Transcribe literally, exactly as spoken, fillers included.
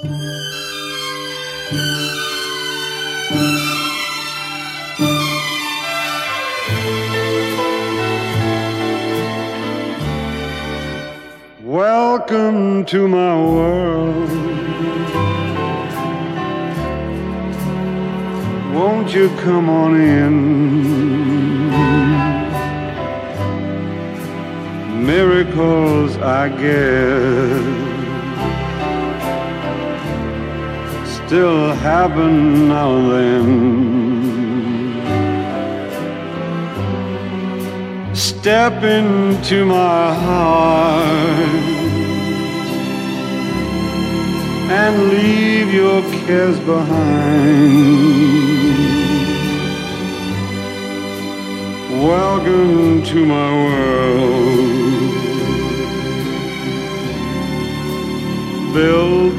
Welcome to my world. Won't you come on in? Miracles, I guess, still happen now and then. Step into my heart and leave your cares behind. Welcome to my world, built